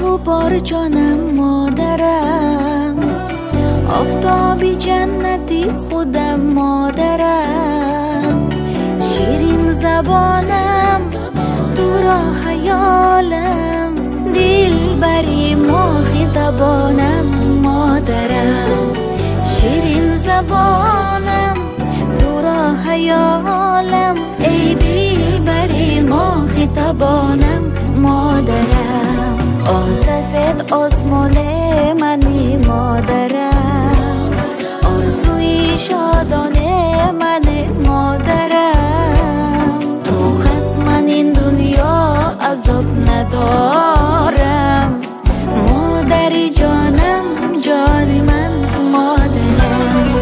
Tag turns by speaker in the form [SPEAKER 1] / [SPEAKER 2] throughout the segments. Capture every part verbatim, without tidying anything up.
[SPEAKER 1] تو بار جانم مادرم، آفتابی جنتی خودم مادرم، شیرین زبانم تو را خیالم، دل بری ما خطبانم مادرم، شیرین زبانم تو را خیالم، ای دل بری ما خطبانم مادرم. آه سفید آسمان منی مادرم، آرزوی شادانه من مادرم، تو خصم این دنیا عذاب ندارم، مادری جانم جان من مادرم.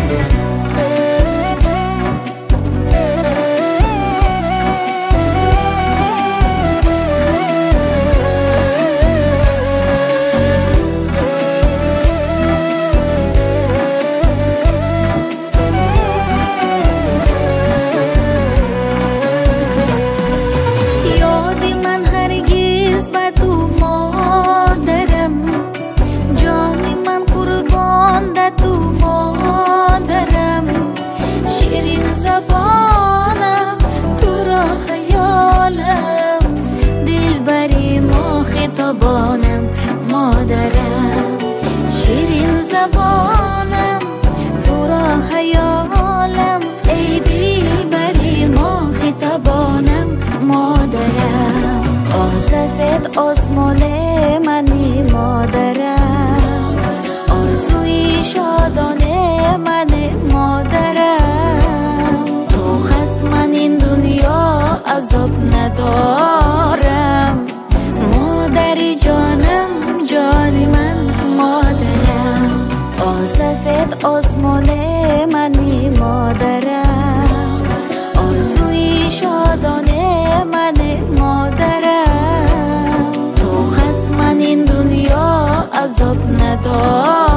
[SPEAKER 1] زبانم مادرم، شیرین زبانم تو را خیالم، ای دل بری ما خطبانم مادرم. آه سفید آسمان منی مادرم، آرزوی شادانه من مادرم، تو خصم این دنیا عذاب ندارم، مادری جانم جان من مادرم. آه سفید آسمان منی مادرم، آرزوی شادانه من مادرم، تو خصم این دنیا عذاب ندارم.